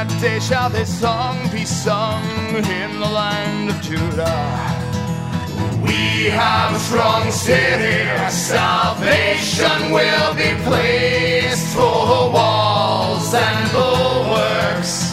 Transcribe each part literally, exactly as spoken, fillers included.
that day shall this song be sung in the land of Judah. We have a strong city, salvation will be placed for walls and bulwarks.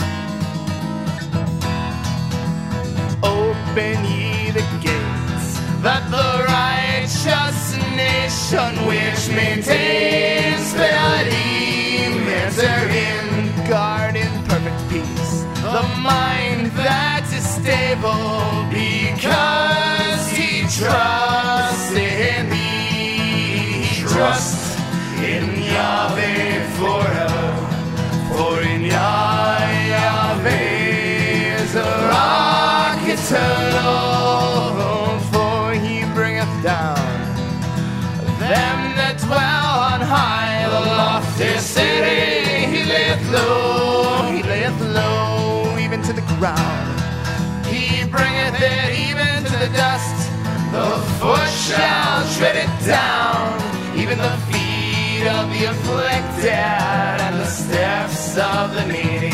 Open ye the gates, that the righteous nation which maintains piety may enter in. Guard in perfect peace the mind that is stable, because he trusts in thee. He trusts in Yahweh forever, for in Yah, Yahweh is a rock eternal, for he bringeth down them that dwell on high. The lofty city he layeth low, he layeth low, even to the ground. He bringeth it even to the dust. The foot shall tread it down, even the feet of the afflicted and the steps of the needy.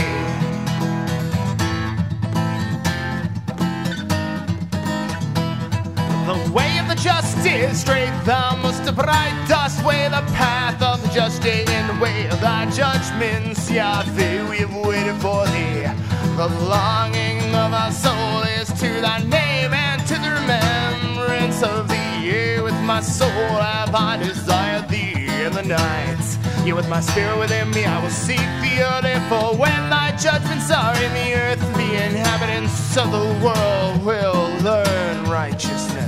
The way of the just is straight, thou must upright dost weigh the path of the just in the way of thy judgments. Yahweh, we have waited for thee. The longing of our soul is to thy name and to the remembrance of thee. Yea, with my soul have I desired thee in the night. Yea, with my spirit within me I will seek thee early. For when thy judgments are in the earth, the inhabitants of the world will learn righteousness.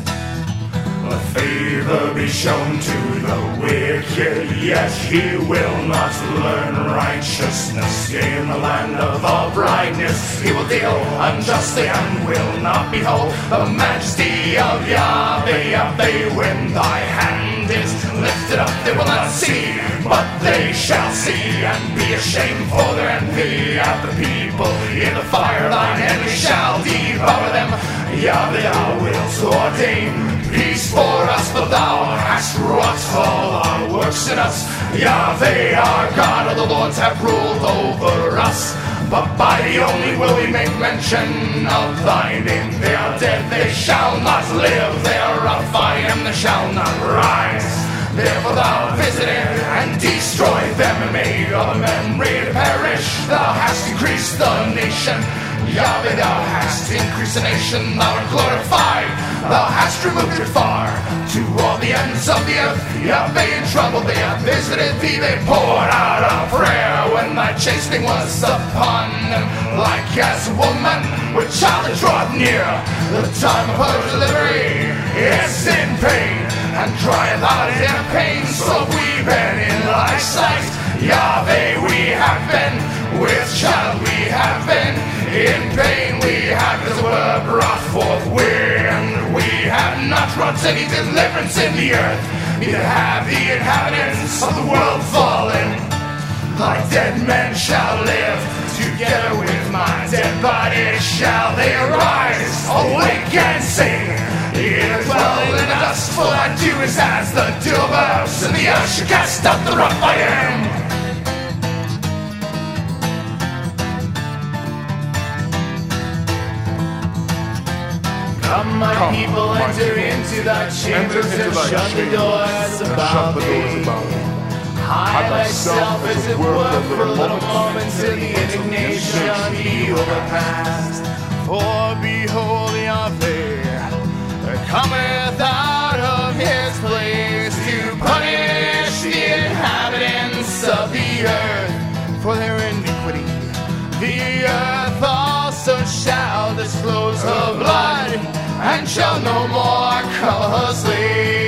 A favor be shown to the wicked, yet he will not learn righteousness. In the land of uprightness he will deal unjustly and will not behold the majesty of Yahweh. Yahweh, when thy hand is lifted up, they will not see, but they shall see and be ashamed for their envy at the people. In the fire thine enemy shall devour them. Yahweh, thou wilt ordain peace for us, for thou hast wrought all our works in us. Yahweh, our God, the Lords have ruled over us, but by thee only will we make mention of thy name. They are dead, they shall not live, they are rough, I am, they shall not rise. Therefore thou visited and destroyed them, and made all the men ready to perish. Thou hast increased the nation. Yahweh, thou hast increased the nation, thou art glorified. Thou hast removed it far to all the ends of the earth. Yahweh, in trouble they have visited thee. They poured out a prayer when thy chastening was upon them. Like as a woman with child that draweth near, the time of her delivery is in pain, and crieth out in pain. So we've been in thy sight. Yahweh, we have been with child, we have been in pain, we have as it were brought forth wind. We have not wrought any deliverance in the earth, neither have the inhabitants of the world fallen. Thy dead men shall live, together with my dead body shall they arise. Awake and sing, ye that dwell in the dust, for thy dew is as the dew of herbs, and the earth shall cast out the rough I am. Come, my Come, people, my enter people. into thy chambers and shut the doors about thee. Hide thyself as it were for a little moment till the indignation be overpast. For behold, Yahweh cometh out of his place to punish the inhabitants of the earth for their iniquity. The earth also shall disclose her blood, and shall no more call her slave.